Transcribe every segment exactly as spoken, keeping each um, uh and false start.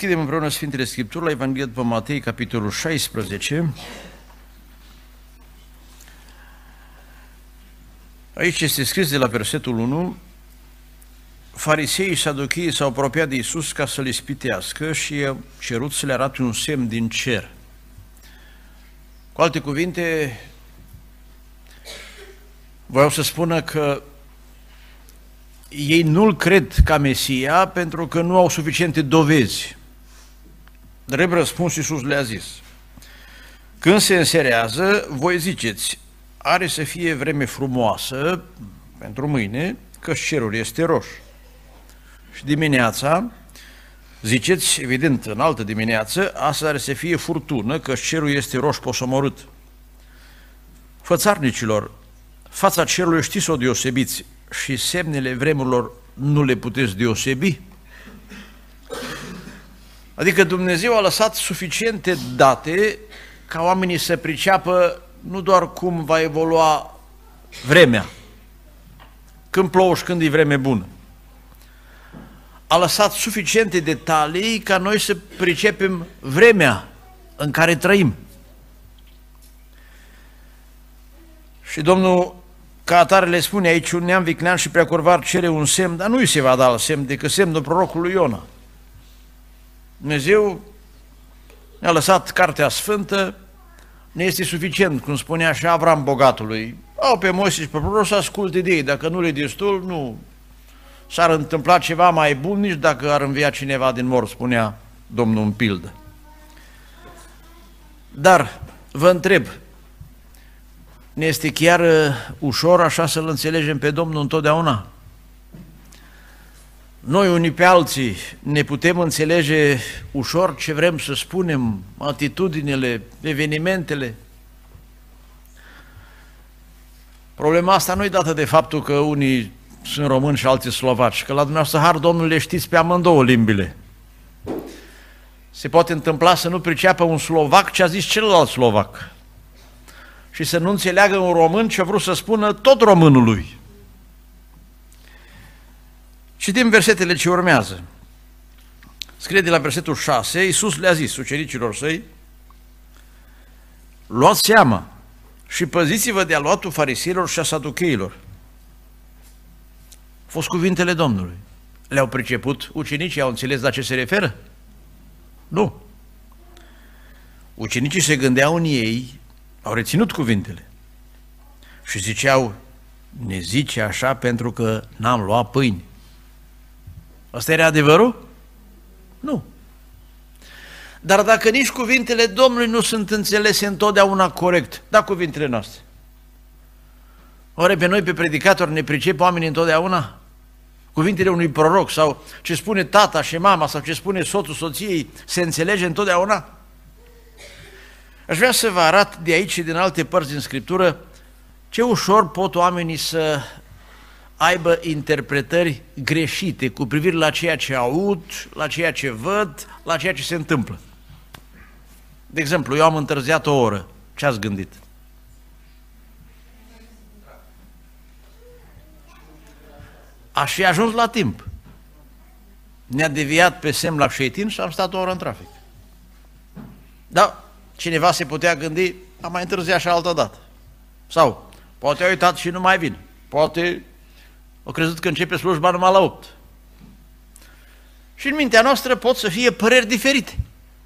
Deschidem împreună Sfintele Scripturi la Evanghelia după Matei, capitolul șaisprezece. Aici este scris de la versetul unu: fariseii și saducheii s-au apropiat de Iisus ca să-L ispitească și i-au cerut să le arate un semn din cer. Cu alte cuvinte, voiau să spună că ei nu-L cred ca Mesia pentru că nu au suficiente dovezi. Drept răspuns, Iisus le-a zis: când se înserează, voi ziceți, are să fie vreme frumoasă pentru mâine, că cerul este roș. Și dimineața, ziceți, evident, în altă dimineață, asta are să fie furtună, că cerul este roș posomorât. Fățarnicilor, fața cerului știți să o deosebiți și semnele vremurilor nu le puteți deosebi? Adică Dumnezeu a lăsat suficiente date ca oamenii să priceapă nu doar cum va evolua vremea, când plouă și când e vreme bună. A lăsat suficiente detalii ca noi să pricepem vremea în care trăim. Și Domnul ca atare le spune aici: un neam viclean și preacurvar cere un semn, dar nu îi se va da alt semn decât semnul prorocului Iona. Dumnezeu ne-a lăsat Cartea Sfântă, ne este suficient, cum spunea și Avram bogatului. Au pe Moise și pe proroc să asculte de ei, dacă nu le destul, nu s-ar întâmpla ceva mai bun, nici dacă ar învia cineva din mor, spunea Domnul în pildă. Dar vă întreb, ne este chiar ușor așa să-L înțelegem pe Domnul întotdeauna? Noi unii pe alții ne putem înțelege ușor ce vrem să spunem, atitudinile, evenimentele? Problema asta nu e dată de faptul că unii sunt români și alții slovaci, că la dumneavoastră, har Domnul, le știți pe amândouă limbile. Se poate întâmpla să nu priceapă un slovac ce a zis celălalt slovac și să nu înțeleagă un român ce a vrut să spună tot românului. Citim versetele ce urmează. Scrie de la versetul șase, Iisus le-a zis ucenicilor săi: luați seama și păziți-vă de aluatul fariseilor și a saducheilor. Au fost cuvintele Domnului. Le-au priceput ucenicii, au înțeles la ce se referă? Nu. Ucenicii se gândeau în ei, au reținut cuvintele și ziceau: ne zice așa pentru că n-am luat pâini. Asta era adevărul? Nu. Dar dacă nici cuvintele Domnului nu sunt înțelese întotdeauna corect, da, cuvintele noastre, oare pe noi, pe predicatori, ne pricep oamenii întotdeauna? Cuvintele unui proroc sau ce spune tata și mama sau ce spune soțul soției se înțelege întotdeauna? Aș vrea să vă arăt de aici și din alte părți din Scriptură ce ușor pot oamenii să aibă interpretări greșite cu privire la ceea ce aud, la ceea ce văd, la ceea ce se întâmplă. De exemplu, eu am întârziat o oră. Ce ați gândit? Aș fi ajuns la timp. Ne-a deviat pe semn la Șeitin și am stat o oră în trafic. Da, cineva se putea gândi: am mai întârziat și altă dată. Sau, poate a uitat și nu mai vin. Poate au crezut că începe slujba numai la opt. Și în mintea noastră pot să fie păreri diferite.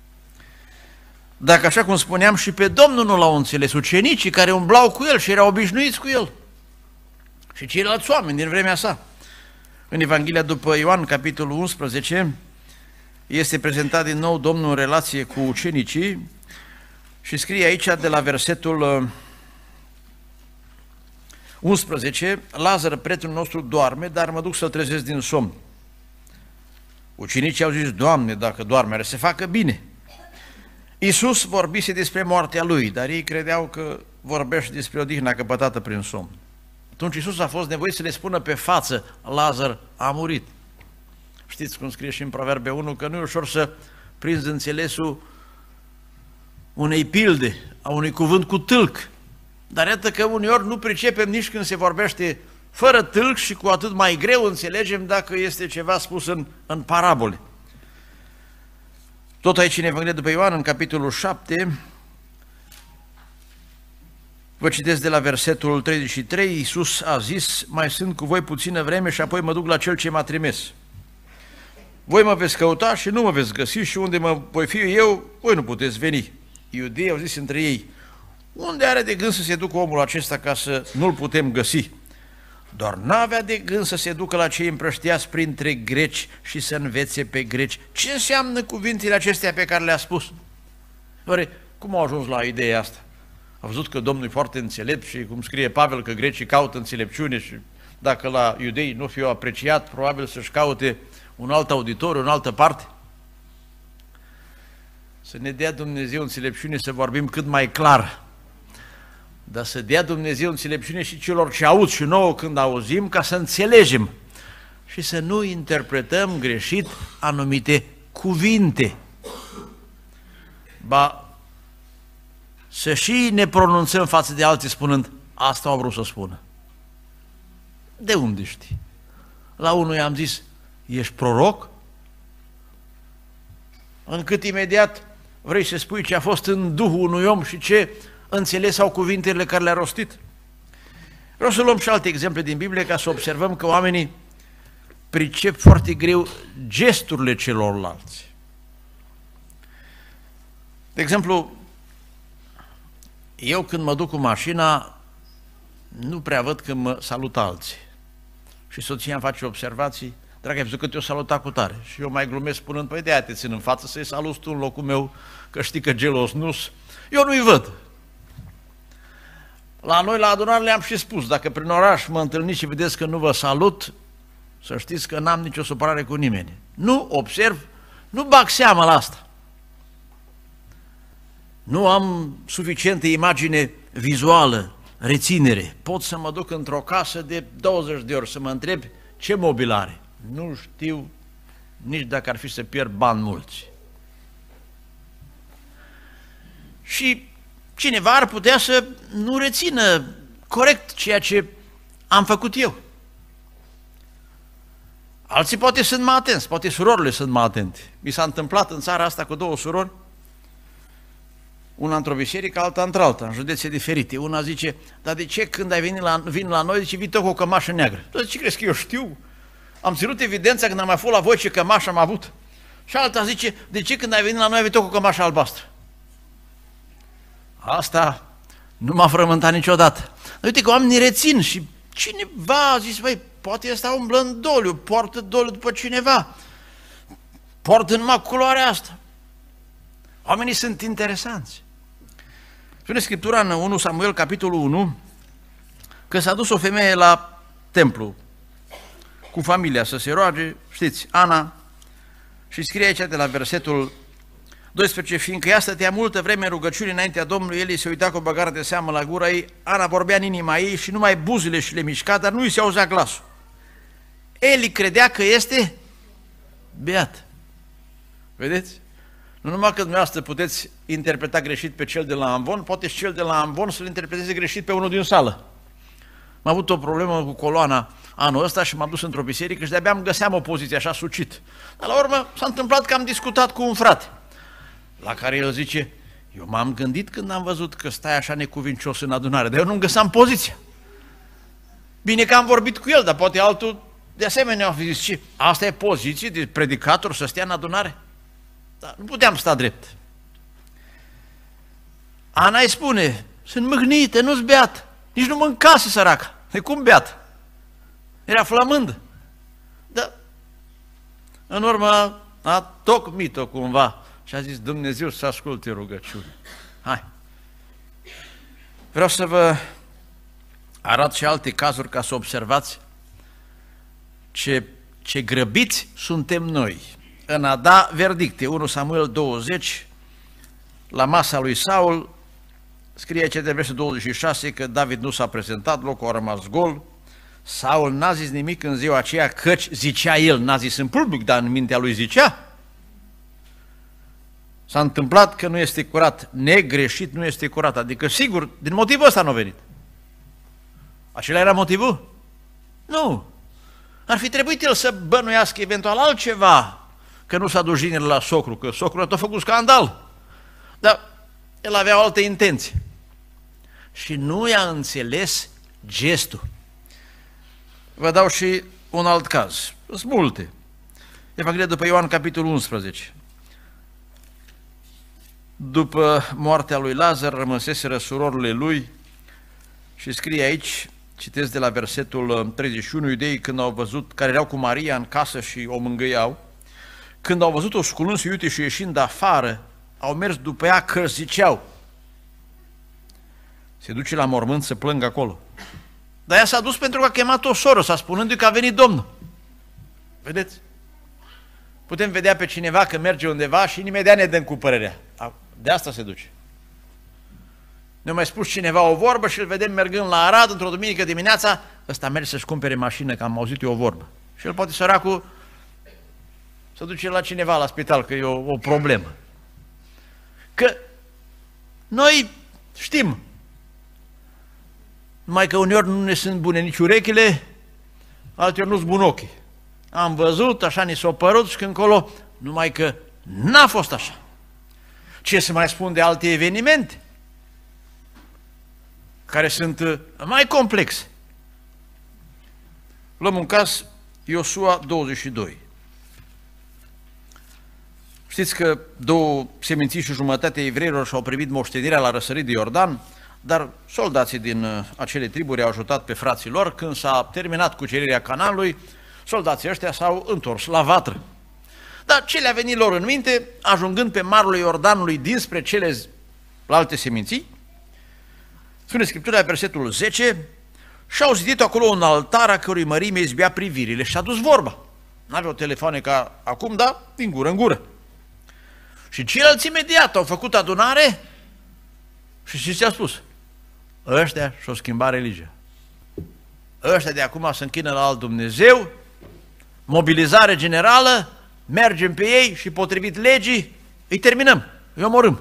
Dacă, așa cum spuneam, și pe Domnul nu l-au înțeles ucenicii care umblau cu El și erau obișnuiți cu El, și ceilalți oameni din vremea sa. În Evanghelia după Ioan, capitolul unsprezece, este prezentat din nou Domnul în relație cu ucenicii și scrie aici de la versetul unsprezece: Lazar, prietenul nostru, doarme, dar mă duc să-l trezesc din somn. Ucenicii au zis: Doamne, dacă doarme, are să facă bine. Iisus vorbise despre moartea lui, dar ei credeau că vorbește despre odihna căpătată prin somn. Atunci Iisus a fost nevoit să le spună pe față: Lazar a murit. Știți cum scrie și în Proverbe unu, că nu e ușor să prinzi înțelesul unei pilde, a unui cuvânt cu tâlc. Dar iată că uneori nu pricepem nici când se vorbește fără tâlc și cu atât mai greu înțelegem dacă este ceva spus în, în parabole. Tot aici în Evanghelia după Ioan, în capitolul șapte, vă citesc de la versetul treizeci și trei, Iisus a zis, mai sunt cu voi puțină vreme și apoi mă duc la Cel ce m-a trimis. Voi mă veți căuta și nu mă veți găsi și unde mă voi fi eu, voi nu puteți veni. Iudeii au zis între ei, unde are de gând să se ducă omul acesta ca să nu-l putem găsi? Doar n-avea de gând să se ducă la cei împrăștiați printre greci și să învețe pe greci. Ce înseamnă cuvintele acestea pe care le-a spus? Oare, cum au ajuns la ideea asta? A văzut că Domnul e foarte înțelept și cum scrie Pavel că grecii caută înțelepciune și dacă la iudei nu fi apreciat, probabil să-și caute un alt auditoriu, în altă parte. Să ne dea Dumnezeu înțelepciune să vorbim cât mai clar, dar să dea Dumnezeu înțelepciune și celor ce aud și nouă când auzim, ca să înțelegem și să nu interpretăm greșit anumite cuvinte. Ba, să și ne pronunțăm față de alții spunând, asta au vrut să spună. De unde știi? La unul i-am zis, ești proroc? Încât imediat vrei să spui ce a fost în Duhul unui om și ce înțeles au cuvintele care le-a rostit. Vreau să luăm și alte exemple din Biblie ca să observăm că oamenii pricep foarte greu gesturile celorlalți. De exemplu, eu când mă duc cu mașina, nu prea văd când mă salută alții. Și soția îmi face observații, dragă, ai văzut că te-o saluta cu tare. Și eu mai glumesc spunând, păi de-aia te țin în față să-i saluți tu în locul meu, că știi că gelos nu-s. Eu nu-i văd. La noi, la adunare, le-am și spus, dacă prin oraș mă întâlniți și vedeți că nu vă salut, să știți că n-am nicio supărare cu nimeni. Nu observ, nu bag seama la asta. Nu am suficientă imagine vizuală, reținere. Pot să mă duc într-o casă de douăzeci de ori să mă întreb ce mobil are. Nu știu nici dacă ar fi să pierd bani mulți. Și cineva ar putea să nu rețină corect ceea ce am făcut eu. Alții poate sunt mai atenți, poate surorile sunt mai atente. Mi s-a întâmplat în țara asta cu două surori, una într-o biserică, alta într-alta, în județe diferite. Una zice, dar de ce când ai venit la, vin la noi, zice, vii tot cu o cămașă neagră? Tu ce crezi că eu știu? Am ținut evidența când am mai fost la voi ce cămașă am avut. Și alta zice, de ce când ai venit la noi, ai venit tot cu o cămașă albastră? Asta nu m-a frământat niciodată. Dar uite că oamenii rețin și cineva a zis, băi, poate ăsta umblă în doliu, poartă doliu după cineva, poartă numai culoarea asta. Oamenii sunt interesanți. Spune Scriptura în unu Samuel, capitolul unu, că s-a dus o femeie la templu cu familia să se roage, știți, Ana, și scrie aici de la versetul doisprezece, fiindcă ea stătea multă vreme în rugăciune înaintea Domnului, Eli se uita cu o băgare de seamă la gura ei, Ana vorbea în inima ei și numai buzele și le mișca, dar nu îi se auzea glasul. Eli credea că este beat. Vedeți? Nu numai că dumneavoastră puteți interpreta greșit pe cel de la Amvon, poate și cel de la Amvon să-l interpreteze greșit pe unul din sală. Am avut o problemă cu coloana anul ăsta și m-am dus într-o biserică și de-abia îmi găseam o poziție așa sucit. Dar la urmă s-a întâmplat că am discutat cu un frate, la care el zice, eu m-am gândit când am văzut că stai așa necuvincios în adunare, dar eu nu-mi găseam poziția. Bine că am vorbit cu el, dar poate altul de asemenea a zis, ce, asta e poziție de predicator să stea în adunare? Dar nu puteam sta drept. Ana îi spune, sunt mâhnită, nu-s beat, nici nu mâncase săraca, de cum beat? Era flămândă. Dar în urmă a tocmit-o cumva și a zis, Dumnezeu să asculte rugăciune. Hai. Vreau să vă arăt și alte cazuri ca să observați ce, ce grăbiți suntem noi în a da verdicte. unu Samuel douăzeci, la masa lui Saul, scrie aici de versetul douăzeci și șase că David nu s-a prezentat, locul a rămas gol. Saul n-a zis nimic în ziua aceea, căci zicea el, n-a zis în public, dar în mintea lui zicea. S-a întâmplat că nu este curat, negreșit nu este curat, adică sigur, din motivul ăsta nu a venit. Acela era motivul? Nu. Ar fi trebuit el să bănuiască eventual altceva, că nu s-a dus jinele la socru, că socrul a tot făcut scandal. Dar el avea o altă intenție. Și nu i-a înțeles gestul. Vă dau și un alt caz. Sunt multe. Evanghelia după Ioan, capitolul unsprezece. După moartea lui Lazar, rămăseseră surorile lui și scrie aici, citesc de la versetul treizeci și unu, iudeii când au văzut, care erau cu Maria în casă și o mângâiau, când au văzut-o sculându-se iute și ieșind afară, au mers după ea că ziceau, se duce la mormânt să plângă acolo. Dar ea s-a dus pentru că a chemat o soră, s-a spunându-i că a venit Domnul. Vedeți? Putem vedea pe cineva că merge undeva și imediat ne dăm cu părerea. De asta se duce. Ne-a mai spus cineva o vorbă și îl vedem mergând la Arad într-o duminică dimineața, ăsta merge să-și cumpere mașină, că am auzit eu o vorbă. Și el poate săracul să duce la cineva la spital, că e o, o problemă. Că noi știm, numai că uneori nu ne sunt bune nici urechile, alteori nu-s bun ochii. Am văzut, așa ni s-a părut și când încolo, numai că n-a fost așa. Ce să mai spun de alte evenimente care sunt mai complexe. Luăm un caz, Iosua douăzeci și doi. Știți că două seminții și jumătate evreilor și-au primit moștenirea la răsărit de Iordan, dar soldații din acele triburi au ajutat pe frații lor. Când s-a terminat cucerirea Canaanului, soldații ăștia s-au întors la vatră. Dar ce le-a venit lor în minte, ajungând pe marul Iordanului dinspre celelalte seminții, spune Scriptura, versetul zece, și-au zidit acolo un altar a cărui mărime izbea privirile și a dus vorba. N-aveau telefoane ca acum, dar din gură în gură. Și ceilalți imediat au făcut adunare și știți ce a spus? Ăștia și-au schimbat religia. Ăștia de acum se închină la alt Dumnezeu, mobilizare generală, mergem pe ei și potrivit legii îi terminăm, îi omorâm.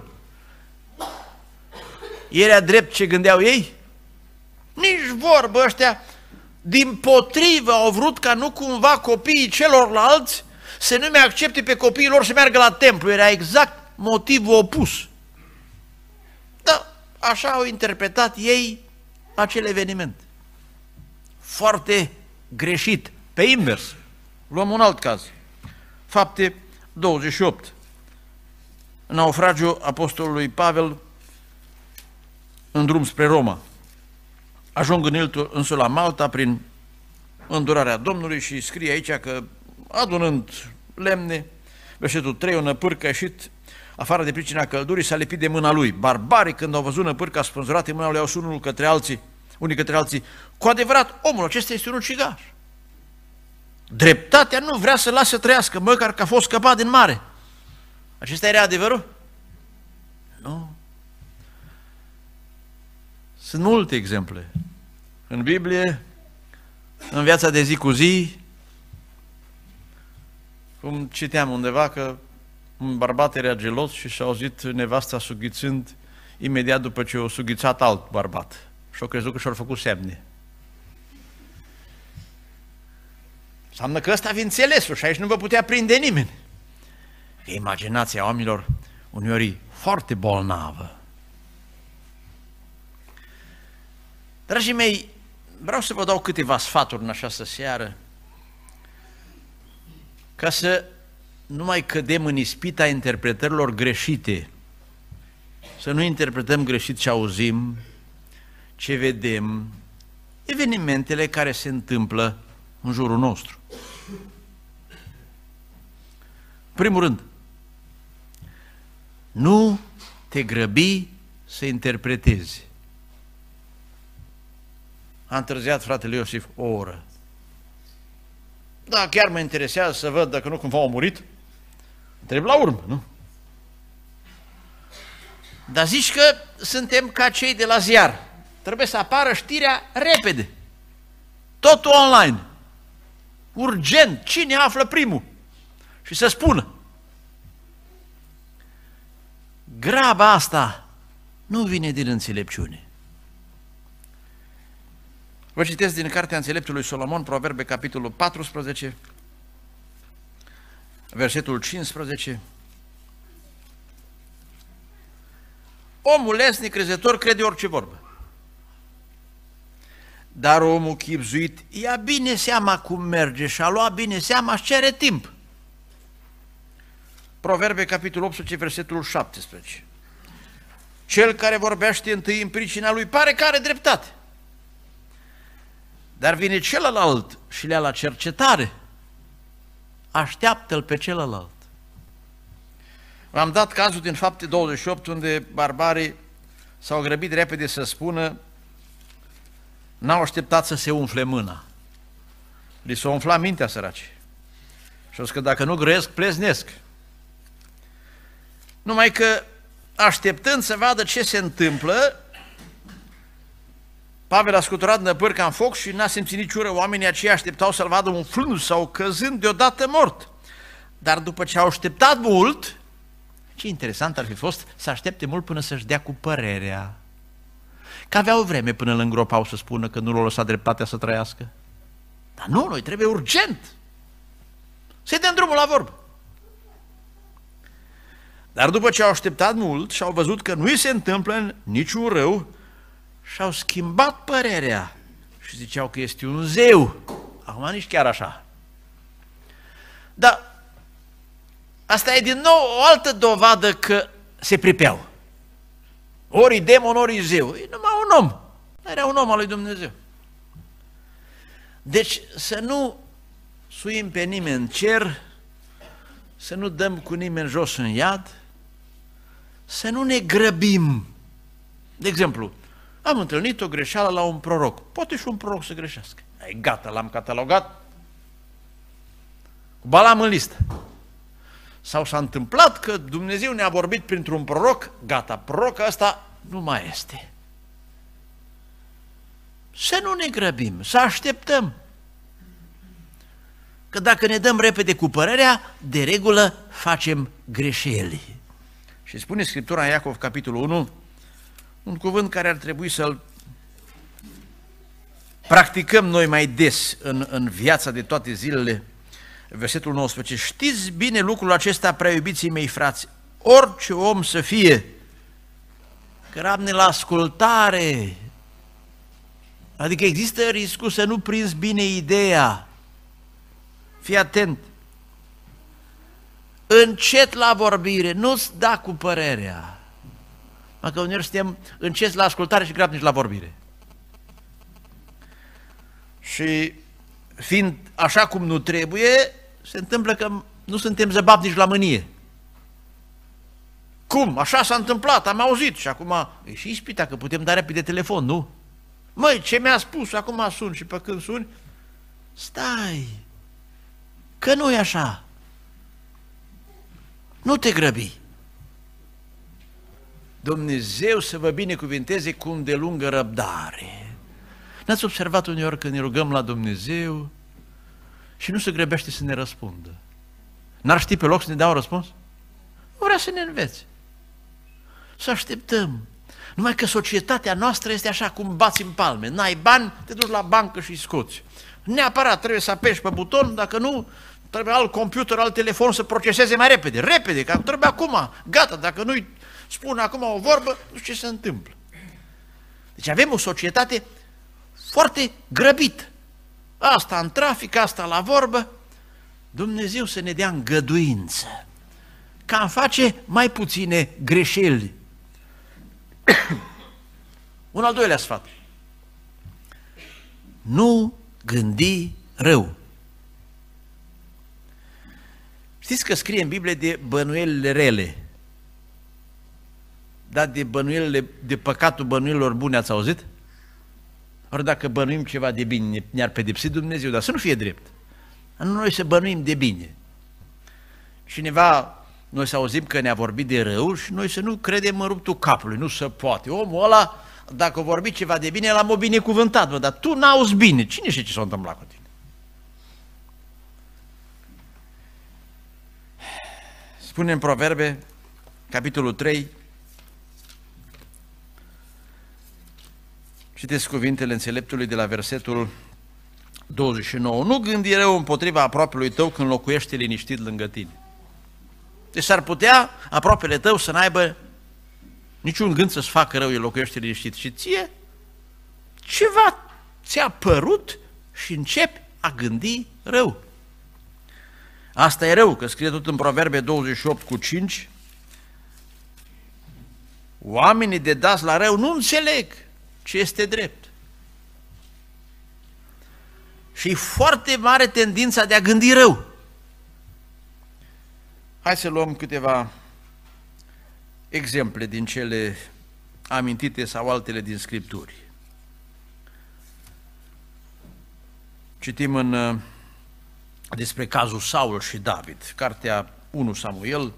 Era drept ce gândeau ei? Nici vorbă, ăștia dimpotrivă au vrut ca nu cumva copiii celorlalți să nu mai accepte pe copiii lor să meargă la templu. Era exact motivul opus. Dar așa au interpretat ei acel eveniment. Foarte greșit, pe invers. Luăm un alt caz. Fapte douăzeci și opt. Naufragiul apostolului Pavel în drum spre Roma. Ajung în insula Malta prin îndurarea Domnului și scrie aici că adunând lemne, versetul trei, o năpârcă a ieșit afară de pricina căldurii, s-a lipit de mâna lui. Barbarii, când au văzut năpârca spânzurată în mâna lui, au sunat unul către alții, unii către alții, cu adevărat, omul acesta este un ucigaș. Dreptatea nu vrea să lasă trăiască, măcar că a fost scăpat din mare. Acesta era adevărul? Nu. Sunt multe exemple. În Biblie, în viața de zi cu zi, cum citeam undeva că un bărbat era gelos și și-a auzit nevasta sughițând imediat după ce o sughițat alt bărbat. Și-a crezut că și-au făcut semne. Înseamnă că ăsta avea înțelesul și aici nu vă putea prinde nimeni. Că imaginația oamenilor uneori e foarte bolnavă. Dragii mei, vreau să vă dau câteva sfaturi în această seară ca să nu mai cădem în ispita interpretărilor greșite, să nu interpretăm greșit ce auzim, ce vedem, evenimentele care se întâmplă în jurul nostru. În primul rând, nu te grăbi să interpretezi. A întârziat fratele Iosif o oră. Da, chiar mă interesează să văd dacă nu cumva au murit. Trebuie la urmă, nu? Dar zici că suntem ca cei de la ziar. Trebuie să apară știrea repede. Totul online. Urgent. Cine află primul? Și să spună. Graba asta nu vine din înțelepciune. Vă citesc din Cartea Înțeleptului Solomon, Proverbe, capitolul paisprezece, versetul cincisprezece. Omul lesnic, crezător, crede orice vorbă. Dar omul chibzuit ia bine seama cum merge și a luat bine seama și cere timp. Proverbe, capitolul optsprezece, versetul șaptesprezece. Cel care vorbește întâi în pricina lui pare că are dreptate. Dar vine celălalt și le-a la cercetare. Așteaptă-l pe celălalt. V-am dat cazul din Fapte douăzeci și opt, unde barbarii s-au grăbit repede să spună, n-au așteptat să se umfle mâna. Li s-a umflat mintea, săraci. Și au zis că dacă nu grăiesc, pleznesc. Numai că, așteptând să vadă ce se întâmplă, Pavel a scuturat năpâri ca în foc și n-a simțit nici ură. Oamenii aceia așteptau să-l vadă umflându-se sau căzând deodată mort. Dar după ce au așteptat mult, ce interesant ar fi fost să aștepte mult până să-și dea cu părerea. Că aveau vreme până îl îngropau să spună că nu l-au lăsat dreptatea să trăiască. Dar nu, noi trebuie urgent să-i dăm drumul la vorbă. Dar după ce au așteptat mult și au văzut că nu-i se întâmplă niciun rău, și-au schimbat părerea și ziceau că este un zeu. Acum nici chiar așa. Dar asta e din nou o altă dovadă că se pripeau. Ori demon, ori zeu. E numai un om. Era un om al lui Dumnezeu. Deci să nu suim pe nimeni în cer, să nu dăm cu nimeni jos în iad, să nu ne grăbim. De exemplu, am întâlnit o greșeală la un proroc. Poate și un proroc să greșească. E gata, l-am catalogat cu Balam în listă. Sau s-a întâmplat că Dumnezeu ne-a vorbit printr-un proroc, gata, prorocul ăsta nu mai este. Să nu ne grăbim, să așteptăm. Că dacă ne dăm repede cu părerea, de regulă facem greșeli. Și spune Scriptura în Iacov, capitolul unu, un cuvânt care ar trebui să-l practicăm noi mai des în, în viața de toate zilele, versetul nouăsprezece. Știți bine lucrul acesta, prea iubiții mei frați, orice om să fie, grabne la ascultare, adică există riscul să nu prinzi bine ideea. Fii atent, încet la vorbire, nu-ți da cu părerea. Dacă uneori suntem încet la ascultare și grabnici la vorbire. Și fiind așa cum nu trebuie, se întâmplă că nu suntem zăbavnici la mânie. Cum? Așa s-a întâmplat, am auzit și acum e și ispita că putem da repede telefon, nu? Măi, ce mi-a spus, acum sun și pe când suni, stai, că nu e așa. Nu te grăbi. Dumnezeu să vă binecuvinteze cu îndelungă răbdare. N-ați observat uneori când ne rugăm la Dumnezeu și nu se grăbește să ne răspundă? N-ar ști pe loc să ne dea un răspuns? Nu vrea să ne învețe. Să așteptăm. Numai că societatea noastră este așa cum bați în palme. N-ai bani, te duci la bancă și îi scoți. Neapărat trebuie să apeși pe buton, dacă nu, trebuie alt computer, alt telefon să proceseze mai repede. Repede, că trebuie acum. Gata, dacă nu-i spune acum o vorbă, nu știu ce se întâmplă. Deci avem o societate foarte grăbită. Asta în trafic, asta la vorbă. Dumnezeu să ne dea îngăduință ca am face mai puține greșeli. Un al doilea sfat. Nu gândi rău. Știți că scrie în Biblie de bănuielile rele, dar de bănuielile, de păcatul bănuielilor bune ați auzit? Ori dacă bănuim ceva de bine, ne-ar pedepsi Dumnezeu, dar să nu fie drept. Nu noi să bănuim de bine. Cineva, noi să auzim că ne-a vorbit de rău și noi să nu credem în ruptul capului, nu se poate. Omul ăla, dacă a vorbit ceva de bine, l-am binecuvântat, bă, dar tu n-auzi bine. Cine știe ce s-a întâmplat cu tine? Spune în Proverbe, capitolul trei, citesc cuvintele înțeleptului de la versetul douăzeci și nouă. Nu gândi rău împotriva aproapelui tău când locuiește liniștit lângă tine. Deci s-ar putea aproapele tău să n-aibă niciun gând să-ți facă rău, el locuiește liniștit. Și ție ceva ți-a părut și începi a gândi rău. Asta e rău, că scrie tot în Proverbe douăzeci și opt cu cinci, oamenii de dați la rău nu înțeleg ce este drept. Și e foarte mare tendința de a gândi rău. Hai să luăm câteva exemple din cele amintite sau altele din Scripturi. Citim în, despre cazul Saul și David, cartea unu Samuel,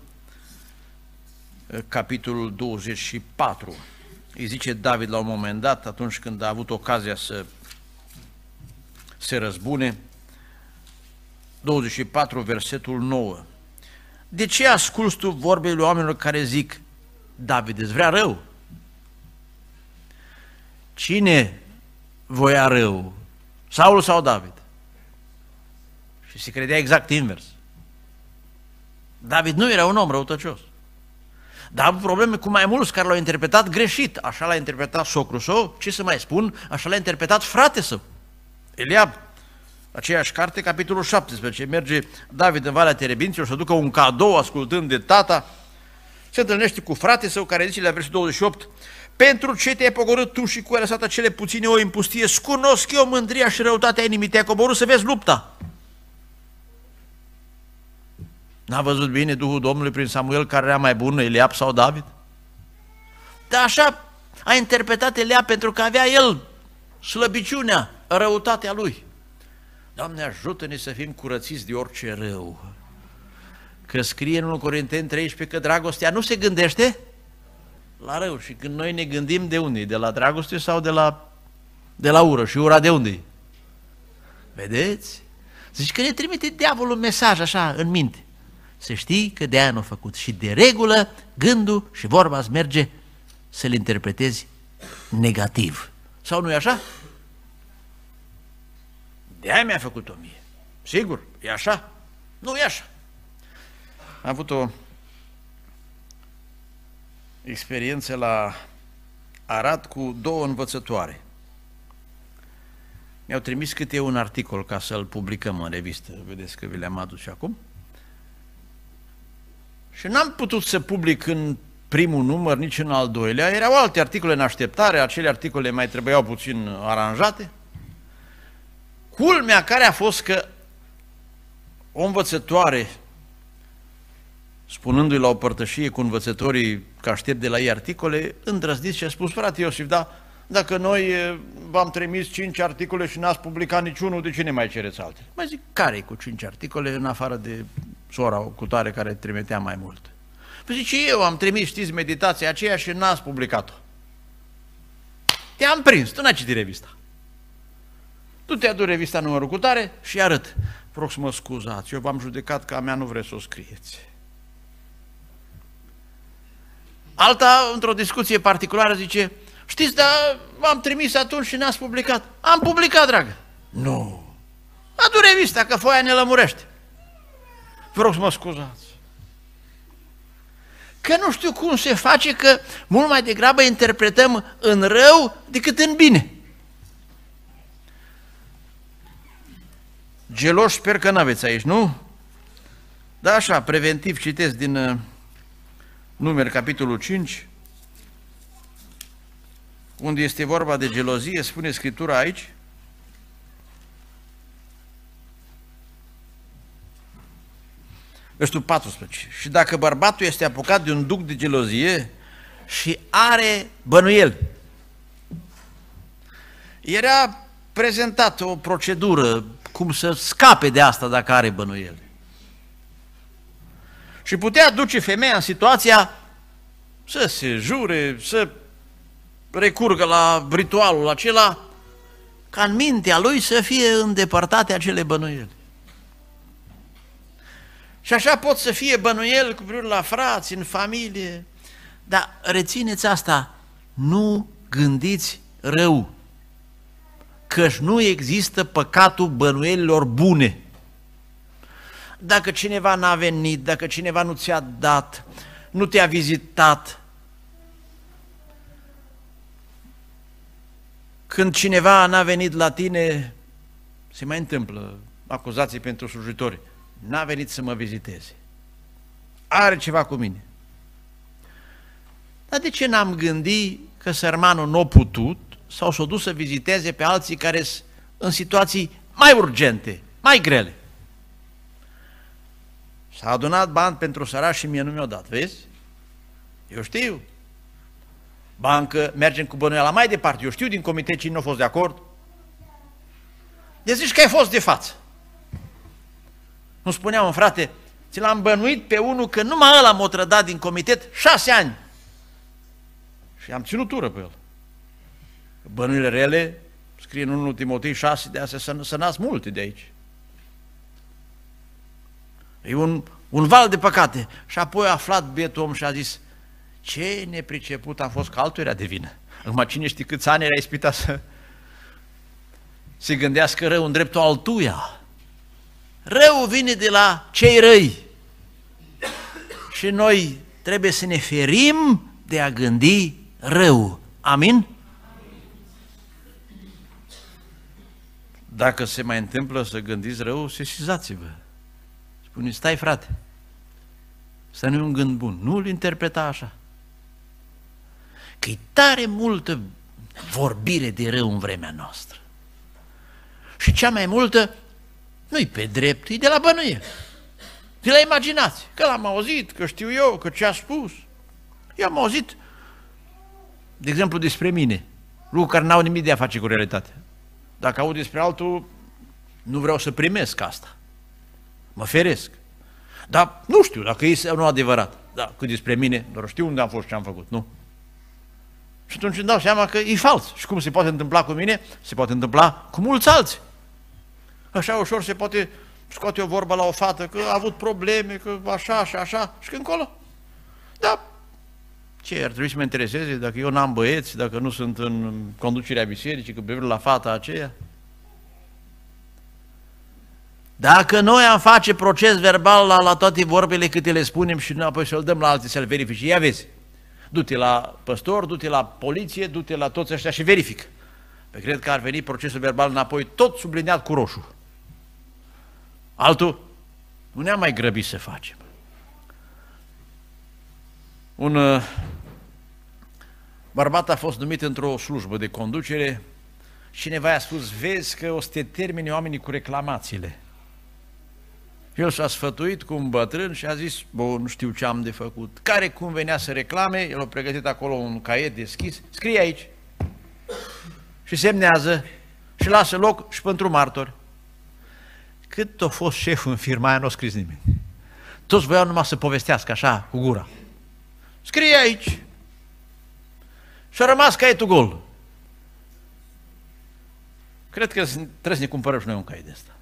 capitolul douăzeci și patru. Îi zice David la un moment dat, atunci când a avut ocazia să se răzbune, douăzeci și patru, versetul nouă. De ce asculți tu vorbele oamenilor care zic, David îți vrea rău? Cine voia rău? Saul sau David? Și se credea exact invers. David nu era un om răutăcios. Dar am probleme cu mai mulți care l-au interpretat greșit. Așa l-a interpretat socrul său, ce să mai spun, așa l-a interpretat frate său, Eliab. Aceeași carte, capitolul șaptesprezece, merge David în Valea Terebinților să ducă un cadou ascultând de tata, se întâlnește cu frate său care zice la versetul douăzeci și opt, pentru ce te-ai pogorât tu și cu ai lăsat acele puține oi în pustie, scunosc eu mândria și răutatea inimii, te-ai coborât să vezi lupta. N-a văzut bine Duhul Domnului prin Samuel care era mai bun, Eliab sau David? Dar așa a interpretat Eliab pentru că avea el slăbiciunea, răutatea lui. Doamne, ajută-ne să fim curățiți de orice rău. Că scrie în unu Corinteni treisprezece că dragostea nu se gândește la rău. Și când noi ne gândim, de unde? De la dragoste sau de la, de la ură? Și ura de unde? Vedeți? Zici că ne trimite diavolul un mesaj așa în minte. Să știi că de aia nu a făcut. Și de regulă gândul și vorba îți merge să-l interpretezi negativ. Sau nu e așa? De aia mi-a făcut-o mie. Sigur, e așa? Nu e așa. Am avut o experiență la Arad cu două învățătoare. Mi-au trimis câte un articol ca să-l publicăm în revistă. Vedeți că vi le-am adus și acum. Și n-am putut să public în primul număr, nici în al doilea. Erau alte articole în așteptare, acele articole mai trebuiau puțin aranjate. Culmea care a fost că o învățătoare, spunându-i la o părtășie cu învățătorii că aștept de la ei articole, îndrăzniți și a spus, frate Iosif, da, dacă noi v-am trimis cinci articole și n-ați publicat niciunul, de ce ne mai cereți altele? Mai zic, care cu cinci articole în afară de sora cutare care trimitea mai mult? Păi zice, eu am trimis, știți, meditația aceea și n-ați publicat-o. Te-am prins, tu n-ai citit revista. Tu te adu revista numărul cutare și arăt. Vă rog să mă scuzați, eu v-am judecat că a mea nu vreți să o scrieți. Alta, într-o discuție particulară, zice, știți, dar v-am trimis atunci și n-ați publicat. Am publicat, dragă. Nu. Adu revista, că foaia ne lămurește. Vă rog să mă scuzați. Că nu știu cum se face că mult mai degrabă interpretăm în rău decât în bine. Geloși sper că n-aveți aici, nu? Da, așa, preventiv citesc din uh, Numeri, capitolul cinci, unde este vorba de gelozie, spune Scriptura aici, versetul paisprezece. Și dacă bărbatul este apucat de un duc de gelozie și are bănuieli, era prezentată o procedură cum să scape de asta dacă are bănuieli. Și putea duce femeia în situația să se jure, să recurgă la ritualul acela, ca în mintea lui să fie îndepărtate acele bănuieli. Și așa pot să fie bănuieli cu privire la frați, în familie, dar rețineți asta, nu gândiți rău, căci nu există păcatul bănuielilor bune. dacă cineva n-a venit, dacă cineva nu ți-a dat, nu te-a vizitat, când cineva n-a venit la tine, se mai întâmplă acuzații pentru slujitori, n-a venit să mă viziteze, are ceva cu mine. Dar de ce n-am gândit că sărmanul n-a putut sau s-a dus să viziteze pe alții care sunt în situații mai urgente, mai grele? S-a adunat bani pentru sărași și mie nu mi-au dat, vezi? Eu știu. Bancă, mergem cu bănuiala mai departe, eu știu din comitet cine nu a fost de acord. De zici că ai fost de față. Nu spuneam, un frate, ți l-am bănuit pe unul că numai ăla m-a trădat din comitet șase ani. Și am ținut ură pe el. Bănuile rele, scrie în întâi Timotei șase, de astea să, să nasc multe de aici. E un, un val de păcate. Și apoi a aflat bietul om și a zis, ce nepriceput am fost, că altul era de vină. Acum cine știe câți ani era ispita să se gândească rău în dreptul altuia. Răul vine de la cei răi. Și noi trebuie să ne ferim de a gândi rău. Amin? Dacă se mai întâmplă să gândiți rău, sesizați-vă. Spune, stai frate, să nu e un gând bun. Nu-l interpreta așa. Că-i tare multă vorbire de rău în vremea noastră. Și cea mai multă nu-i pe drept, e de la bănuie. De la imaginație. Că l-am auzit, că știu eu, că ce-a spus. Eu am auzit, de exemplu, despre mine, lucruri care n-au nimic de a face cu realitatea. Dacă aud despre altul, nu vreau să primesc asta. Mă feresc. Dar nu știu dacă e nu adevărat. Da, cât despre mine, doar știu unde am fost și ce am făcut, nu? Și atunci îmi dau seama că e fals. Și cum se poate întâmpla cu mine, se poate întâmpla cu mulți alții. Așa ușor se poate scoate o vorbă la o fată că a avut probleme, că așa și așa, și că încolo. Da, ce ar trebui să mă intereseze dacă eu n-am băieți, dacă nu sunt în conducerea bisericii, că privire la fata aceea? Dacă noi am face proces verbal la, la toate vorbele câte le spunem și noi apoi să-l dăm la alții să-l verifice, ia vezi, du-te la păstor, du-te la poliție, du-te la toți ăștia și verifică. Pe cred că ar veni procesul verbal înapoi tot subliniat cu roșu. Altul, nu ne-am mai grăbit să facem. Un uh, bărbat a fost numit într-o slujbă de conducere și cineva i-a spus, vezi că o să te termine oamenii cu reclamațiile. El s-a sfătuit cu un bătrân și a zis, bun, nu știu ce am de făcut. Care cum venea să reclame, el a pregătit acolo un caiet deschis, scrie aici și semnează și lasă loc și pentru martori. Cât a fost șeful în firma aia, nu a scris nimeni. Toți voiau numai să povestească așa, cu gura. Scrie aici. Și a rămas caietul gol. Cred că trebuie să ne cumpărăm și noi un caiet de ăsta.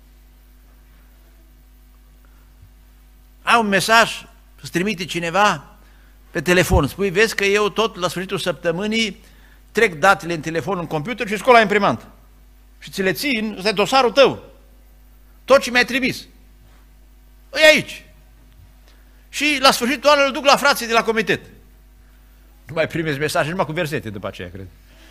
Ai un mesaj, îți trimite cineva pe telefon, spui, vezi că eu tot la sfârșitul săptămânii trec datele în telefon, în computer și scol la imprimant. Și ți le țin, ăsta e dosarul tău. Tot ce mi-ai trimis. E aici. Și la sfârșitul anului îl duc la frații de la comitet. Nu mai primești mesaje, numai cu versete după aceea, cred.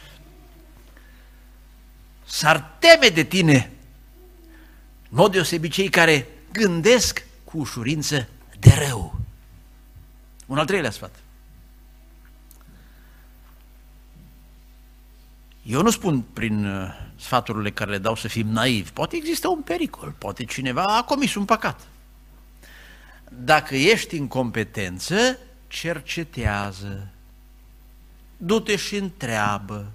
S-ar teme de tine, în mod deosebit cei care gândesc cu ușurință de rău. Un al treilea sfat. Eu nu spun prin uh, sfaturile care le dau să fim naivi. Poate există un pericol, poate cineva a comis un păcat. Dacă ești în competență, cercetează, du-te și întreabă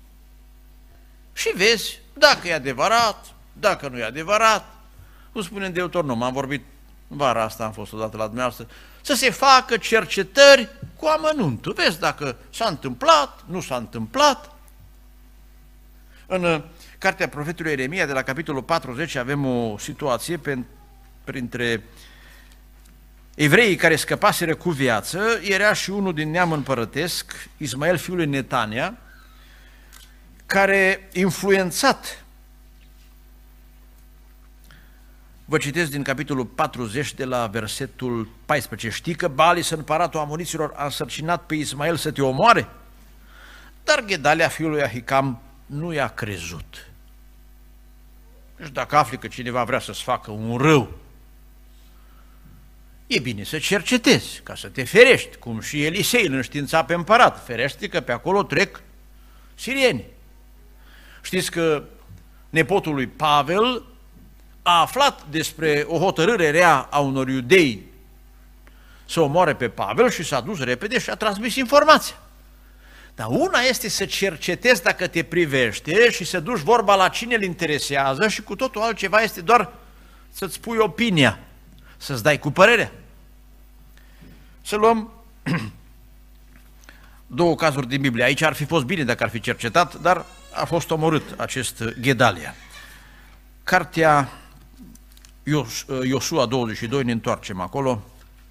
și vezi dacă e adevărat, dacă nu e adevărat. Cum spune în Deuteronom, am vorbit vara asta, am fost odată la dumneavoastră, să se facă cercetări cu amănuntul. Vezi dacă s-a întâmplat, nu s-a întâmplat. În cartea profetului Ieremia, de la capitolul patruzeci, avem o situație pe, printre evreii care scăpaseră cu viață. Era și unul din neam împărătesc, Ismael, fiul lui Netania, care, influențat Vă citesc din capitolul patruzeci de la versetul paisprezece. Știi că Baali, împăratul amoniților, a însărcinat pe Ismael să te omoare? Dar Gedalia, fiul lui Ahicam, nu i-a crezut. Deci dacă afli că cineva vrea să-ți facă un rău, e bine să cercetezi, ca să te ferești, cum și Elisei îl înștiința pe împărat. Ferește că pe acolo trec sirieni. Știți că nepotul lui Pavel a aflat despre o hotărâre rea a unor iudei să omoare pe Pavel și s-a dus repede și a transmis informația. Dar una este să cercetezi dacă te privește și să duci vorba la cine îl interesează și cu totul altceva este doar să-ți spui opinia, să-ți dai cu părerea. Să luăm două cazuri din Biblie. Aici ar fi fost bine dacă ar fi cercetat, dar a fost omorât acest Gedalia. Cartea Iosua douăzeci și doi, ne întoarcem acolo.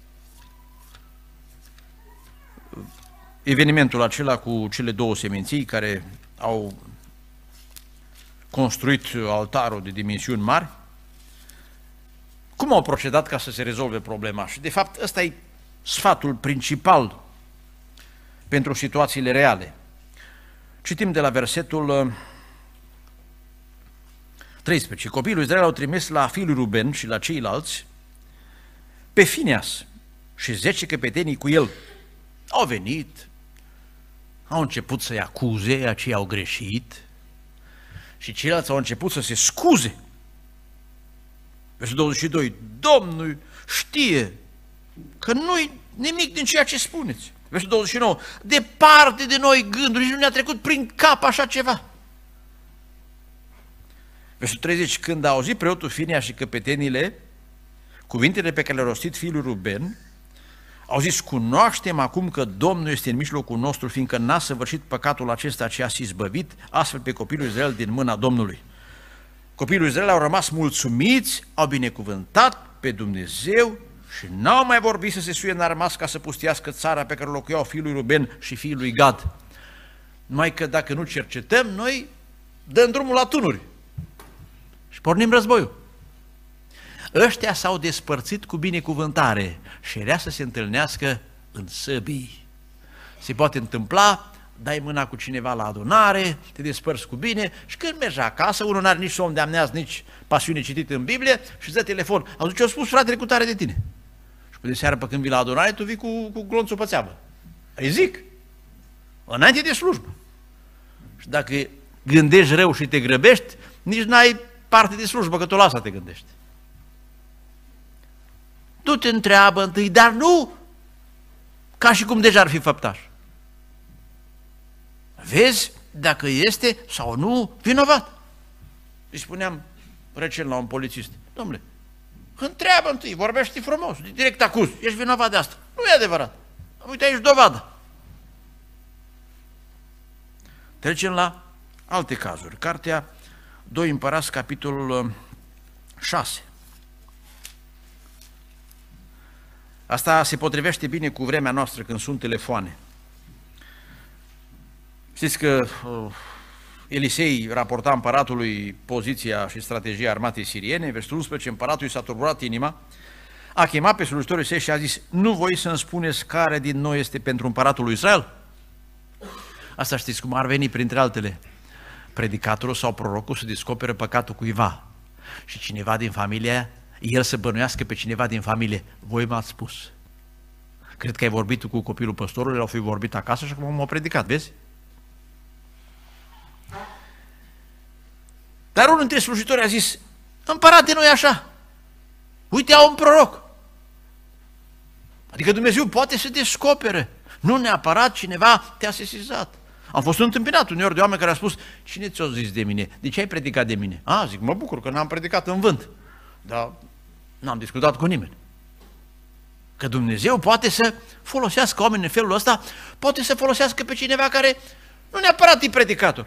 Evenimentul acela cu cele două seminții care au construit altarul de dimensiuni mari. Cum au procedat ca să se rezolve problema? Și de fapt ăsta e sfatul principal pentru situațiile reale. Citim de la versetul treisprezece. Copiii lui Israel au trimis la fiul lui Ruben și la ceilalți pe Fineas și zece căpetenii cu el. Au venit, au început să-i acuze, aceia au greșit și ceilalți au început să se scuze. Versetul douăzeci și doi. Domnul știe că nu-i nimic din ceea ce spuneți. Versetul douăzeci și nouă. Departe de noi gânduri, nici nu ne-a trecut prin cap așa ceva. Versetul treizeci. Când a auzit preotul Finea și căpetenile cuvintele pe care le-a rostit fiul Ruben, au zis: cunoaștem acum că Domnul este în mijlocul nostru, fiindcă n-a săvârșit păcatul acesta ce a izbăvit astfel pe copilul Israel din mâna Domnului. Copiii lui Israel au rămas mulțumiți, au binecuvântat pe Dumnezeu și n-au mai vorbit să se suie în armas ca să pustiască țara pe care locuiau fiul lui Ruben și fiul lui Gad. Numai că dacă nu cercetăm, noi dăm drumul la tunuri și pornim războiul. Ăștia s-au despărțit cu binecuvântare și era să se întâlnească în săbii. Se poate întâmpla, dai mâna cu cineva la adunare, te despărți cu bine și când mergi acasă, unul n-are nici somn de amneaz, nici pasiune citită în Biblie și îți dă telefon. Auzi ce a spus fratele cu tare de tine? Și pe de seară, pe când vii la adunare, tu vii cu, cu glonțul pe țeavă. Îi zic, înainte de slujbă. Și dacă gândești rău și te grăbești, nici n-ai parte de slujbă, că tu la asta te gândești. Tu te întreabă întâi, dar nu ca și cum deja ar fi făptaș. Vezi dacă este sau nu vinovat. Îi spuneam recent la un polițist: domnule, întreabă întâi, vorbește frumos, direct acuz, ești vinovat de asta. Nu e adevărat. Uite aici dovadă. Trecem la alte cazuri. Cartea doi Împărați, capitolul șase. Asta se potrivește bine cu vremea noastră când sunt telefoane. Știți că uh, Elisei raporta împăratului poziția și strategia armatei siriene. Versetul unsprezece, împăratul i s-a turburat inima, a chemat pe slujitorii săi și a zis: nu voi să-mi spuneți care din noi este pentru împăratul lui Israel? Asta știți cum ar veni printre altele. Predicatorul sau prorocul să descoperă păcatul cuiva și cineva din familie, el să bănuiască pe cineva din familie: voi m-ați spus. Cred că ai vorbit cu copilul păstorului, l-au fi vorbit acasă și acum m-au predicat, vezi? Dar unul dintre slujitori a zis: împărate, nu e așa. Uite, au un proroc. Adică Dumnezeu poate să descopere. Nu neapărat cineva te-a sesizat. Am fost întâmpinat uneori de oameni care au spus: cine ți-a zis de mine? De ce ai predicat de mine? A, zic, mă bucur că n-am predicat în vânt. Dar n-am discutat cu nimeni. Că Dumnezeu poate să folosească oameni în felul ăsta, poate să folosească pe cineva care nu neapărat e predicator.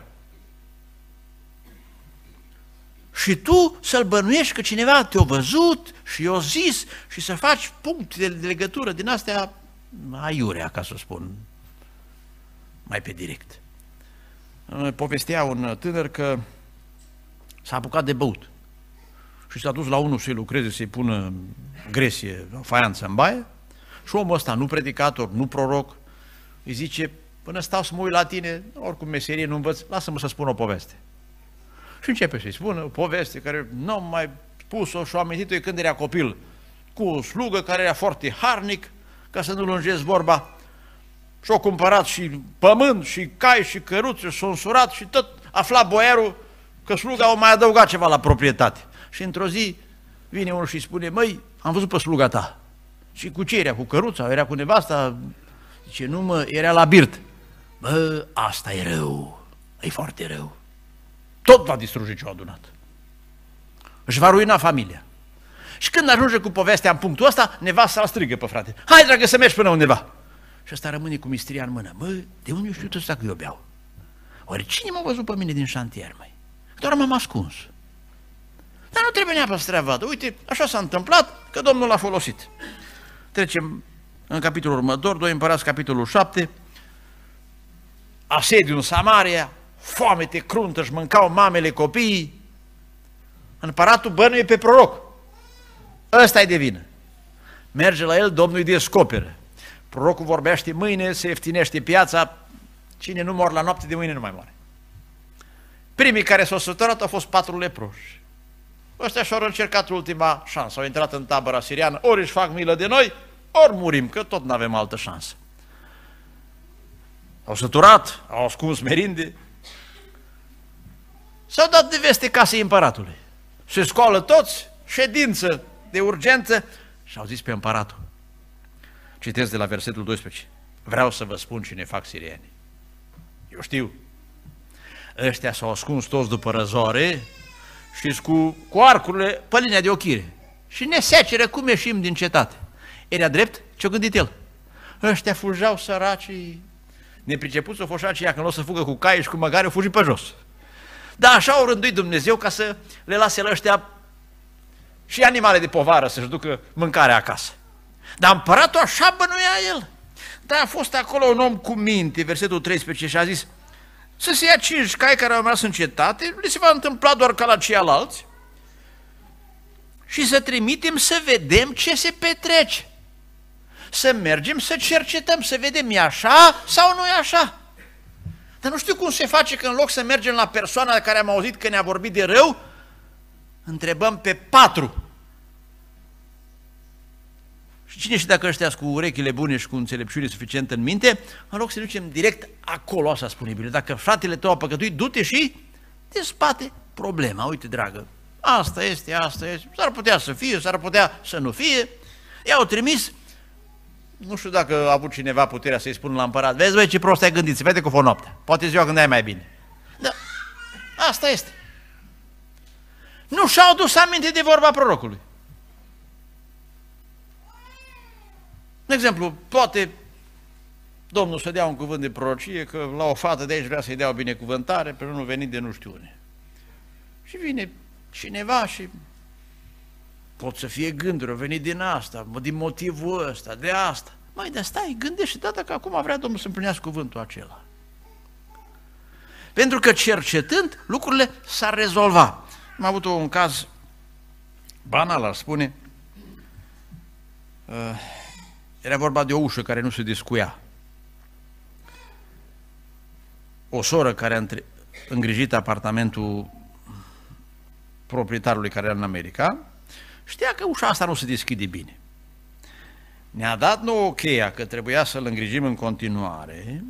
Și tu să-l bănuiești că cineva te-a văzut și i-a zis și să faci puncte de legătură din astea aiurea, ca să spun mai pe direct. Povestea un tânăr că s-a apucat de băut și s-a dus la unul să-i lucreze, să-i pună gresie, faianță în baie, și omul ăsta, nu predicator, nu proroc, îi zice, până stau să mă uit la tine, oricum meserie nu învăț, lasă-mă să spun o poveste. Și începe să-i spună o poveste care nu am mai spus-o și-o amintit-o când era copil, cu o slugă care era foarte harnic, ca să nu lungesc vorba, și-o cumpărat și pământ, și cai, și căruțe, și-o însurat și tot afla boierul că sluga o mai adăugat ceva la proprietate. Și într-o zi vine unul și spune, măi, am văzut pe sluga ta. Și cu ce era? Cu căruța? Era cu nevasta? Zice, nu mă, era la birt. Bă, asta e rău, e foarte rău. Tot va distruge ce-o adunat. Își va ruina familia. Și când ajunge cu povestea în punctul ăsta, nevasta îl strigă pe frate. Hai, dragă, să mergi până undeva. Și ăsta rămâne cu mistria în mână. Bă, de unde știu ăsta că eu beau? Oare cine m-a văzut pe mine din șantier, măi? Doar m-am ascuns. Dar nu trebuie neapărat să treabă. Uite, așa s-a întâmplat că Domnul l-a folosit. Trecem în capitolul următor, doi Împărați, capitolul șapte. Asediu în Samaria, foamete cruntă, își mâncau mamele copiii. Împăratul bănuie pe proroc. Ăsta e de vină. Merge la el, Domnul îi descoperă. Prorocul vorbește mâine, se ieftinește piața, cine nu mor la noapte, de mâine nu mai moare. Primii care s-au săturat au fost patru leproși. Ăștia și-au încercat ultima șansă, au intrat în tabăra siriană, ori își fac milă de noi, ori murim, că tot nu avem altă șansă. Au săturat, au ascuns merinde, s-au dat de veste casei împăratului. Se scoală toți, ședință de urgență și au zis pe împăratul. Citesc de la versetul doisprezece. Vreau să vă spun cine fac sirieni. Eu știu. Ăștia s-au ascuns toți după răzoare și cu, cu arcurile pe linia de ochire. Și ne seceră cum ieșim din cetate. Era drept ce-o gândit el. Ăștia fugeau săracii, nepricepuți o foșa aceia când o să fugă cu cai și cu măgare, o fugi pe jos. Dar așa au rânduit Dumnezeu ca să le lase la ăștia și animale de povară să-și ducă mâncarea acasă. Dar împăratul așa bănuia el. Dar a fost acolo un om cu minte, versetul treisprezece, și a zis să se ia cinci cai care au rămas în cetate, le se va întâmpla doar ca la ceilalți și să trimitem să vedem ce se petrece. Să mergem să cercetăm, să vedem e așa sau nu e așa. Dar nu știu cum se face că în loc să mergem la persoana care am auzit că ne-a vorbit de rău, întrebăm pe patru. Și cine știe dacă ăștia cu urechile bune și cu înțelepciune suficientă în minte, în loc să ducem direct acolo, așa spune Biblia. Dacă fratele tău a păcătuit, du-te și dezbate problema. Uite, dragă, asta este, asta este, s-ar putea să fie, s-ar putea să nu fie. I-au trimis, nu știu dacă a avut cineva puterea să-i spună la împărat, vezi, băi, ce prost ai gândit, se vede că o noaptea, poate ziua când ai mai bine. Da, asta este. Nu și-au dus aminte de vorba prorocului. De exemplu, poate Domnul să dea un cuvânt de prorocie că la o fată de aici vrea să-i dea o binecuvântare pe unul venit de nu știu unde. Și vine cineva și pot să fie gânduri, au venit din asta, din motivul ăsta, de asta. Mai de stai, gândește, da, dacă acum vrea Domnul să împlinească cuvântul acela. Pentru că cercetând, lucrurile s-ar rezolva. Am avut un caz banal, ar spune. Era vorba de o ușă care nu se descuia. O soră care a îngrijit apartamentul proprietarului care era în America, știa că ușa asta nu se deschide bine. Ne-a dat nouă cheia că trebuia să-l îngrijim în continuare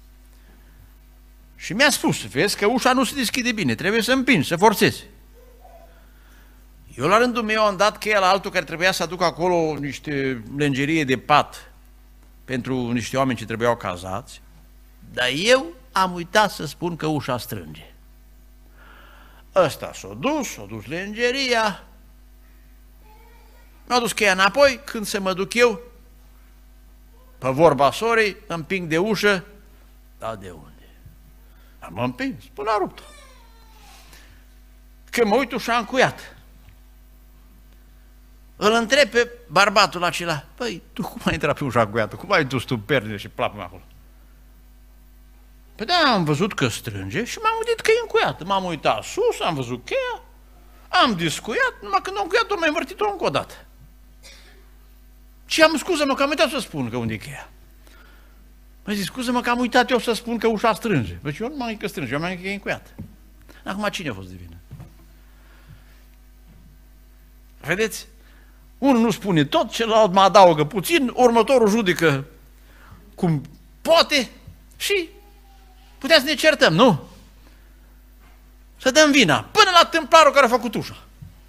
și mi-a spus, vezi că ușa nu se deschide bine, trebuie să împingi, să forțezi. Eu la rândul meu am dat cheia la altul care trebuia să aducă acolo niște lenjerie de pat pentru niște oameni ce trebuiau cazați, dar eu am uitat să spun că ușa strânge. Ăsta s-a dus, s-a dus lenjeria, mi-a dus cheia înapoi, când să mă duc eu, pe vorba sorei, împing de ușă, da, de unde? Am împins, până a rupt-o. Când mă uit, ușa încuiat. Îl întreb pe bărbatul acela, păi, tu cum ai intrat pe ușa încuiată? Cum ai dus tu pernile și plapă acolo? Păi da, am văzut că strânge și m-am gândit că e încuiată. M-am uitat sus, am văzut cheia, Am discuiat, numai când am încuiat, am mai învârtit-o încă o dată. Și am scuză-mă că am uitat să spun că unde e cheia. Mă zic, scuză-mă că am uitat eu să spun că ușa strânge. Deci eu nu m-am că strânge, eu m-am că e încuiat. Acum cine a fost de vină? Vedeți? Unul nu spune tot, celălalt mă adaugă puțin, următorul judecă cum poate și putea să ne certăm, nu? Să dăm vina până la tâmplarul care a făcut ușa.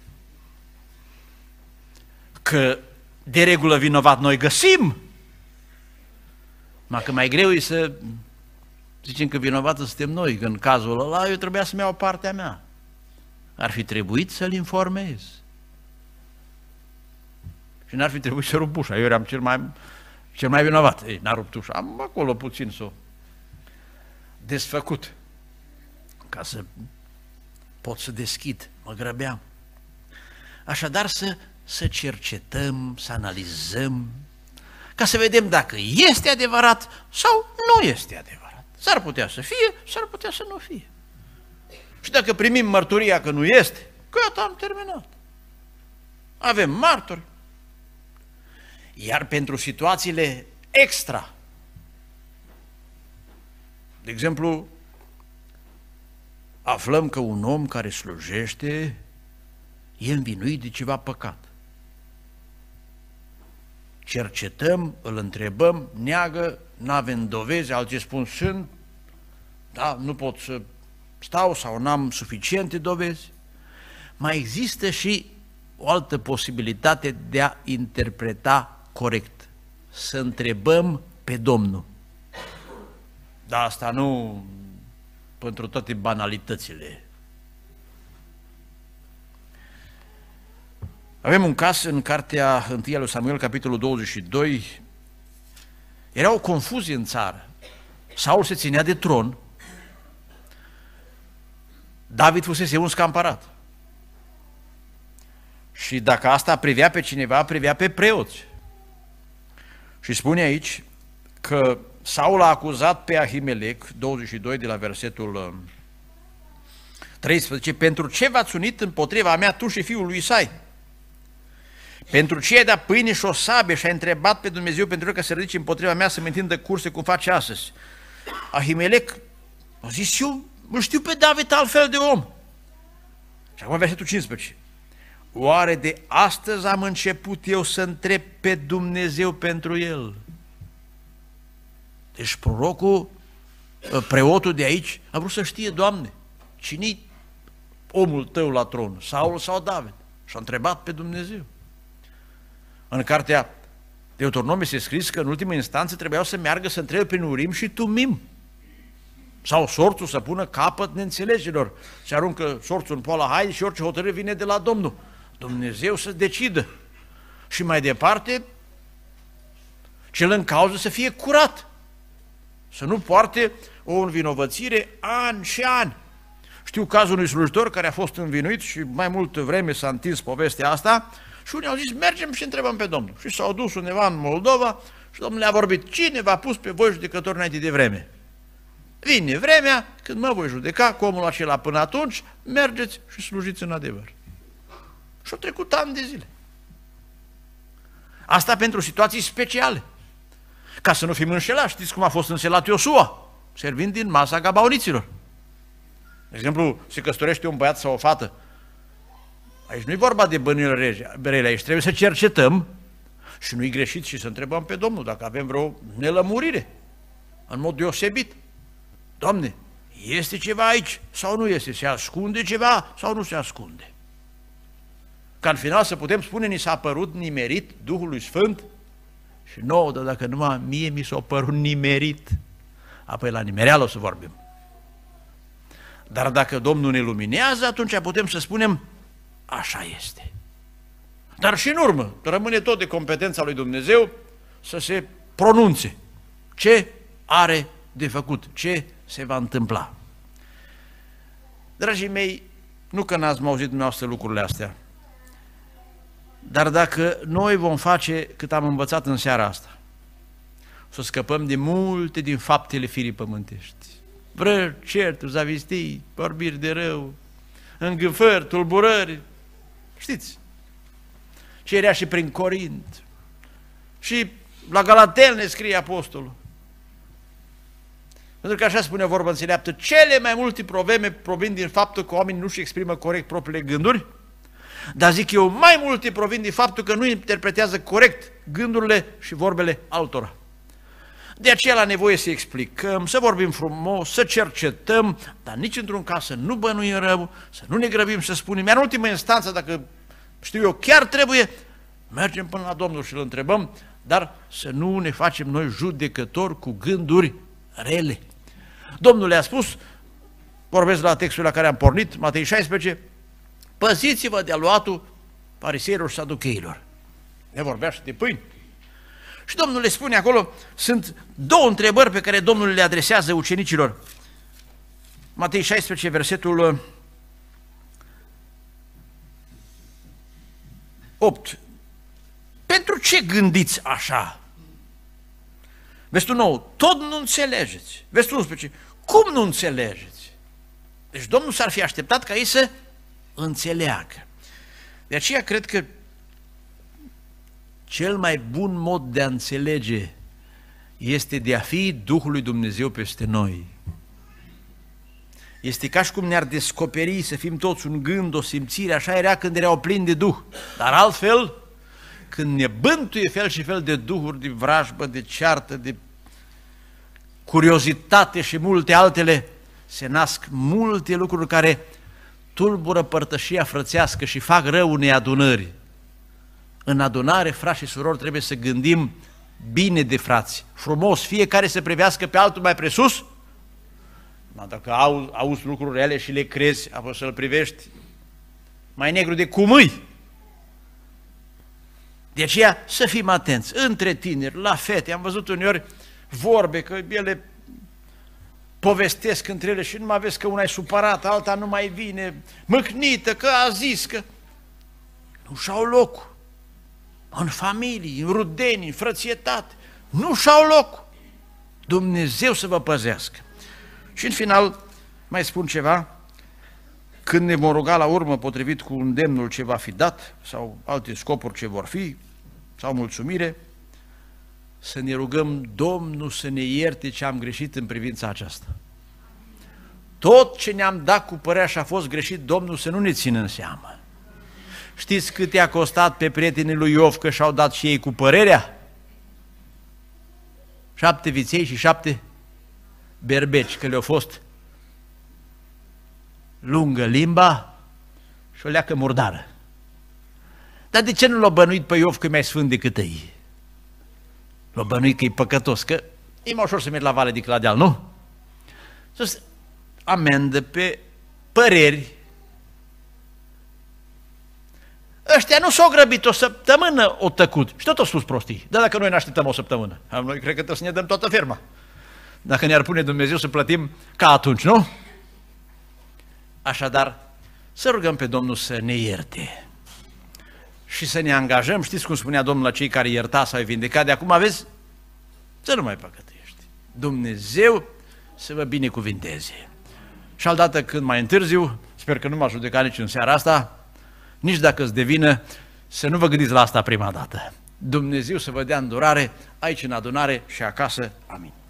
Că de regulă vinovat noi găsim, ma că mai greu e să zicem că vinovată suntem noi, că în cazul ăla eu trebuia să-mi iau partea mea. Ar fi trebuit să-l informez. Și n-ar fi trebuit să rup ușa, eu eram cel mai, cel mai vinovat. Ei, n-a rupt ușa, am acolo puțin s-o desfăcut, ca să pot să deschid, mă grăbeam. Așadar să, să cercetăm, să analizăm, ca să vedem dacă este adevărat sau nu este adevărat. S-ar putea să fie, s-ar putea să nu fie. Și dacă primim mărturia că nu este, gata, am terminat. Avem martori. Iar pentru situațiile extra, de exemplu, aflăm că un om care slujește e învinuit de ceva păcat. Cercetăm, îl întrebăm, neagă, n-avem dovezi, alții spun sunt, da, nu pot să stau sau n-am suficiente dovezi. Mai există și o altă posibilitate de a interpreta corect. Să întrebăm pe Domnul. Dar asta nu pentru toate banalitățile. Avem un caz în cartea întâia lui Samuel, capitolul douăzeci și doi. Era o confuzie în țară. Saul se ținea de tron. David fusese un scamparat. Și dacă asta privea pe cineva, privea pe preoți. Și spune aici că Saul a acuzat pe Ahimelec, douăzeci și doi de la versetul treisprezece, pentru ce v-ați unit împotriva mea tu și fiul lui Isai? Pentru ce ai dat pâine și o sabie și ai întrebat pe Dumnezeu pentru că se ridice împotriva mea să-mi întindă curse cum face astăzi? Ahimelec a zis, eu îl știu pe David altfel de om. Și acum versetul cincisprezece. Oare de astăzi am început eu să întreb pe Dumnezeu pentru el? Deci prorocul, preotul de aici, a vrut să știe, Doamne, cine-i omul tău la tron, Saul sau David? Și a întrebat pe Dumnezeu. În cartea Deuteronomie se scris că în ultimă instanță trebuiau să meargă să întrebe prin Urim și Tumim. Sau sorțul să pună capăt neînțelegerilor. Se aruncă sorțul în poala haine și orice hotărâre vine de la Domnul. Dumnezeu să decidă. Și mai departe, cel în cauză să fie curat. Să nu poarte o învinovățire ani și ani. Știu cazul unui slujitor care a fost învinuit și mai multă vreme s-a întins povestea asta și unii au zis, mergem și întrebăm pe Domnul. Și s-au dus undeva în Moldova și Domnul le-a vorbit, cine v-a pus pe voi judecători înainte de vreme? Vine vremea când mă voi judeca cu omul acela, până atunci mergeți și slujiți în adevăr. Și au trecut ani de zile. Asta pentru situații speciale. Ca să nu fim înșelați. Știți cum a fost înșelat Iosua, servind din masa gabaoniților. De exemplu, se căsătorește un băiat sau o fată. Aici nu e vorba de bănuieli rele, aici trebuie să cercetăm și nu-i greșit și să întrebăm pe Domnul dacă avem vreo nelămurire, în mod deosebit. Doamne, este ceva aici sau nu este? Se ascunde ceva sau nu se ascunde? Ca în final să putem spune, ni s-a părut nimerit Duhului Sfânt și nouă, dar dacă numai mie mi s-a părut nimerit, apoi la nimereală o să vorbim. Dar dacă Domnul ne luminează, atunci putem să spunem, așa este. Dar și în urmă, rămâne tot de competența lui Dumnezeu să se pronunțe ce are de făcut, ce se va întâmpla. Dragii mei, nu că n-ați mai auzit dumneavoastră lucrurile astea, dar dacă noi vom face cât am învățat în seara asta, să scăpăm de multe din faptele firii pământești. Vrări, certuri, zavistii, vorbiri de rău, îngânfări, tulburări, Știți? Ce era și prin Corint. Și la Galaten ne scrie apostolul. Pentru că așa spune vorba înțeleaptă, cele mai multe probleme provin din faptul că oamenii nu-și exprimă corect propriile gânduri, dar zic eu, mai multe provin din faptul că nu interpretează corect gândurile și vorbele altora. De aceea la nevoie să explicăm, să vorbim frumos, să cercetăm, dar nici într-un caz să nu bănuim rău, să nu ne grăbim să spunem, iar în ultimă instanță, dacă știu eu, chiar trebuie, mergem până la Domnul și îl întrebăm, dar să nu ne facem noi judecători cu gânduri rele. Domnul le-a spus, vorbesc la textul la care am pornit, Matei șaisprezece, păziți-vă de aluatul fariseilor și saducheilor. Ne vorbea și de pâini. Și Domnul le spune acolo, sunt două întrebări pe care Domnul le adresează ucenicilor. Matei șaisprezece, versetul opt. Pentru ce gândiți așa? Versetul nouă, tot nu înțelegeți. Versetul unsprezece, cum nu înțelegeți? Deci Domnul s-ar fi așteptat ca ei să înțeleagă. De aceea cred că cel mai bun mod de a înțelege este de a fi Duhul lui Dumnezeu peste noi. Este ca și cum ne-ar descoperi să fim toți un gând, o simțire, așa era când erau plini de Duh. Dar altfel, când ne bântuie fel și fel de duhuri, de vrajbă, de ceartă, de curiozitate și multe altele, se nasc multe lucruri care tulbură părtășia frățească și fac rău unei adunări. În adunare, frați și surori, trebuie să gândim bine de frați, frumos, fiecare să privească pe altul mai presus. Dacă auzi, auzi lucruri rele și le crezi, apoi să-l privești mai negru de cumâi. De aceea să fim atenți, între tineri, la fete, am văzut uneori vorbe, că ele povestesc între ele și nu mai vezi că una e supărată, alta nu mai vine, mâhnită, că a zis, că nu și-au loc. În familie, în rudenii, în frățietate, nu și-au loc. Dumnezeu să vă păzească. Și în final mai spun ceva, când ne vom ruga la urmă potrivit cu îndemnul ce va fi dat sau alte scopuri ce vor fi, sau mulțumire, să ne rugăm Domnul să ne ierte ce am greșit în privința aceasta. Tot ce ne-am dat cu părerea și a fost greșit, Domnul să nu ne țină în seamă. Știți cât i-a costat pe prietenii lui Iov că și-au dat și ei cu părerea? Șapte viței și șapte berbeci, că le-au fost lungă limba și o leacă murdară. Dar de ce nu l-a bănuit pe Iov că e mai sfânt decât ei? L-a bănuit că e păcătos, că e mai ușor să mergi la vale decât la deal, nu? Sus, amendă pe păreri. Ăștia nu s-au grăbit o săptămână, o tăcut și tot au spus prostii. Dar dacă noi ne așteptăm o săptămână, noi cred că trebuie să ne dăm toată ferma. Dacă ne-ar pune Dumnezeu să plătim ca atunci, nu? Așadar, să rugăm pe Domnul să ne ierte și să ne angajăm. Știți cum spunea Domnul la cei care ierta sau îi vindeca? De acum aveți să nu mai păcătuiești. Dumnezeu să vă binecuvinteze. Și aldată când mai întârziu, sper că nu m-a judecat nici în seara asta, nici dacă îți devină, să nu vă gândiți la asta prima dată. Dumnezeu să vă dea îndurare aici în adunare și acasă. Amin.